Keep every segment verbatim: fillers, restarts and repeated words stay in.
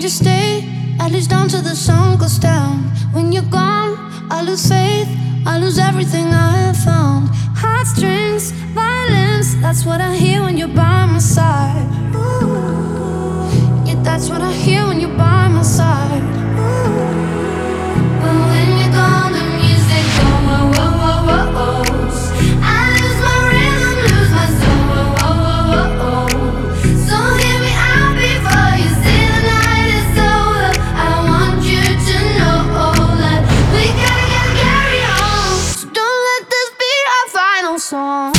you stay, at least until the sun goes down. When you're gone, I lose faith, I lose everything I have found. Heartstrings, violence, that's what I hear when you're by my side. Ooh. Yeah, that's what I hear when you're by my side. Ooh. But when you're gone, the music goes whoa, whoa, whoa, whoa, whoa. I lose my rhythm, lose my soul, whoa, whoa, whoa, whoa, whoa. So hear me out before you say the night is over. I want you to know that we gotta, gotta carry on. So don't let this be our final song.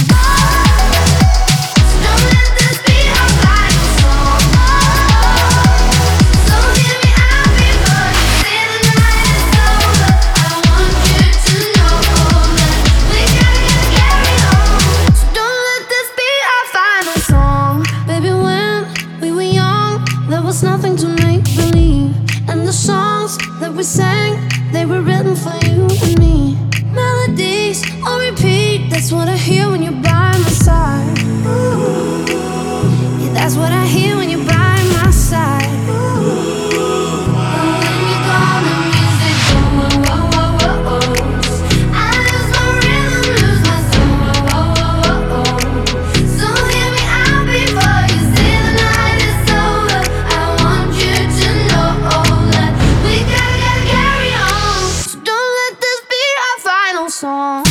Nothing to make believe, and the songs that we sang, they were written for you and me. Melodies on repeat, that's what I hear when you're by my side. Ooh. Yeah, that's what I hear when you're by my side. Ooh. When you're gone, the music goes whoa, whoa, whoa, whoa, whoa. I lose my rhythm, lose my soul, whoa, whoa, whoa, whoa. So hear me out before you say the night is over. I want you to know that we gotta, gotta carry on. So don't let this be our final song.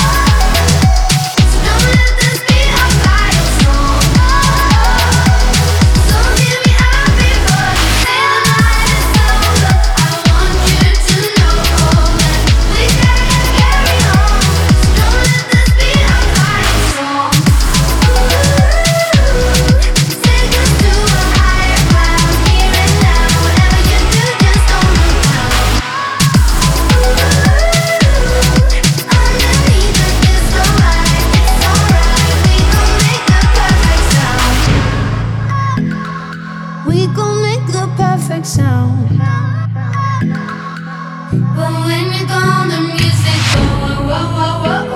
We gon' make the perfect sound. But when you're gone, the music goes whoa, whoa, whoa, whoa.